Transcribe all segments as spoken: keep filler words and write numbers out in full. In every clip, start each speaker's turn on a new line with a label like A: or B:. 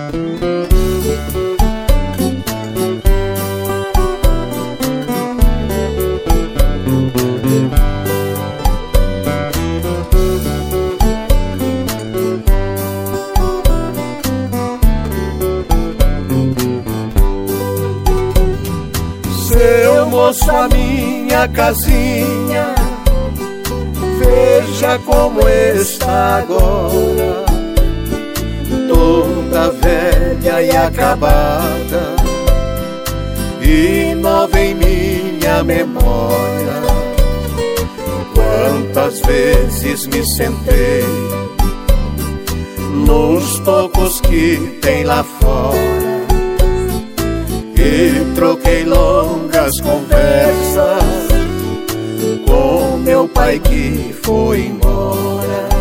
A: Seu moço, a minha casinha, veja como está agora, toda velha e acabada, e nova em minha memória. Quantas vezes me sentei nos tocos que tem lá fora e troquei longas conversas com meu pai que foi embora.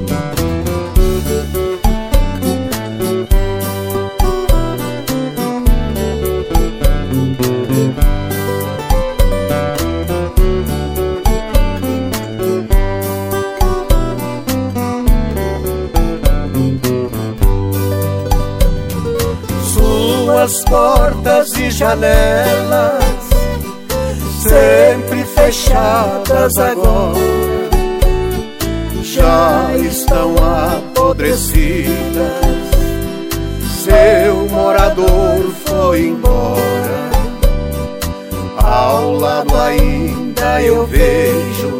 A: Suas portas e janelas sempre fechadas agora já estão apodrecidas. Seu morador foi embora. Ao lado ainda eu vejo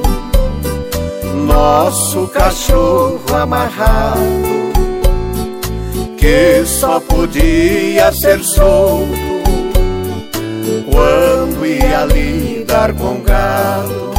A: nosso cachorro amarrado, que só podia ser solto quando ia lidar com gado.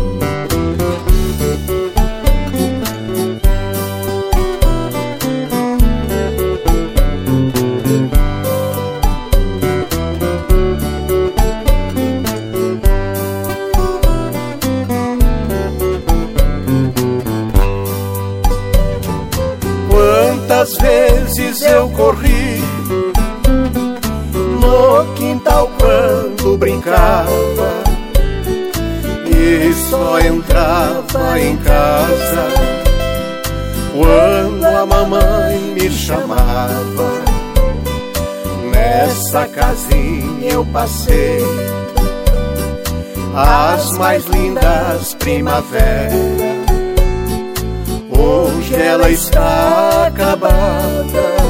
A: Quantas vezes eu corri no quintal quando brincava e só entrava em casa quando a mamãe me chamava. Nessa casinha eu passei as mais lindas primaveras. Hoje ela está acabada